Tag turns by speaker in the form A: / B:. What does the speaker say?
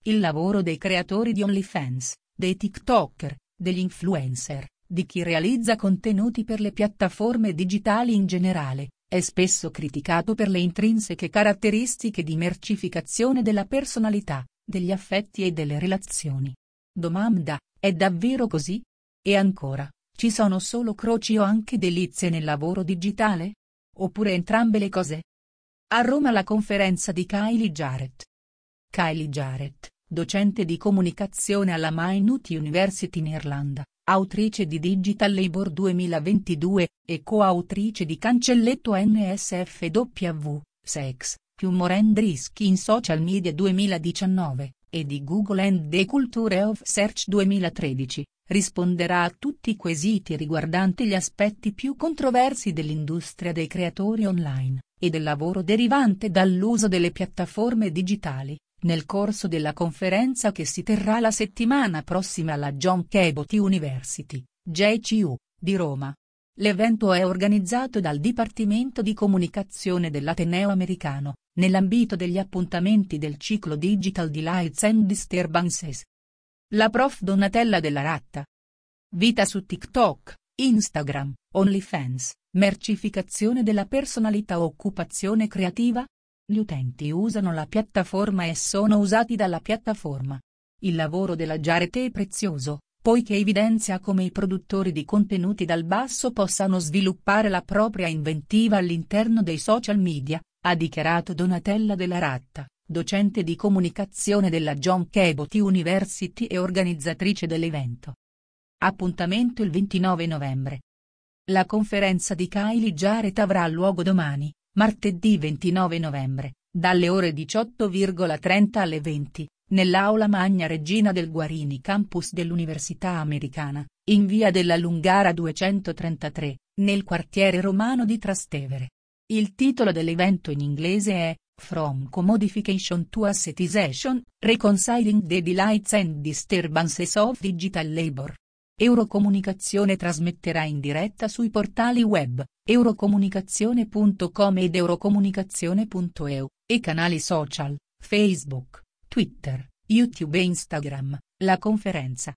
A: il lavoro dei creatori di OnlyFans, dei TikToker, degli influencer, di chi realizza contenuti per le piattaforme digitali in generale, è spesso criticato per le intrinseche caratteristiche di mercificazione della personalità, degli affetti e delle relazioni. Domanda: è davvero così? E ancora, ci sono solo croci o anche delizie nel lavoro digitale? Oppure entrambe le cose? A Roma la conferenza di Kylie Jarrett. Kylie Jarrett, docente di comunicazione alla Maynooth University in Irlanda, autrice di Digital Labour 2022, e coautrice di Cancelletto NSFW, Sex, Humor and Risk in Social Media 2019, e di Google and the Culture of Search 2013, risponderà a tutti i quesiti riguardanti gli aspetti più controversi dell'industria dei creatori online, e del lavoro derivante dall'uso delle piattaforme digitali, nel corso della conferenza che si terrà la settimana prossima alla John Cabot University, JCU, di Roma. L'evento è organizzato dal Dipartimento di Comunicazione dell'Ateneo Americano, nell'ambito degli appuntamenti del ciclo Digital Delights and Disturbances. La prof Donatella Della Ratta. Vita su TikTok, Instagram, OnlyFans, mercificazione della personalità o occupazione creativa? Gli utenti usano la piattaforma e sono usati dalla piattaforma. Il lavoro della Jarrett è prezioso, poiché evidenzia come i produttori di contenuti dal basso possano sviluppare la propria inventiva all'interno dei social media, ha dichiarato Donatella Della Ratta, docente di comunicazione della John Cabot University e organizzatrice dell'evento. Appuntamento il 29 novembre. La conferenza di Kylie Jarrett avrà luogo domani, martedì 29 novembre, dalle ore 18,30 alle 20, nell'Aula Magna Regina del Guarini campus dell'Università Americana, in via della Lungara 233, nel quartiere romano di Trastevere. Il titolo dell'evento in inglese è From Commodification to Assetization, Reconciling the Delights and Disturbances of Digital Labour. Eurocomunicazione trasmetterà in diretta sui portali web, eurocomunicazione.com ed eurocomunicazione.eu, e canali social, Facebook, Twitter, YouTube e Instagram, la conferenza.